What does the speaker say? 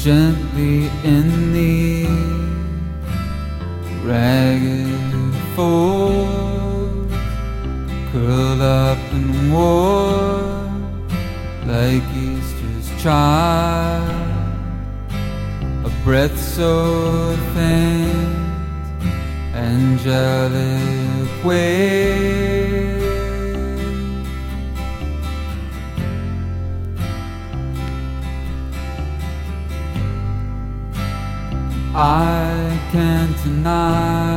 gently in the ragged fold, curled up and warm like Easter's child, a breath so faint, angelic way. I can't deny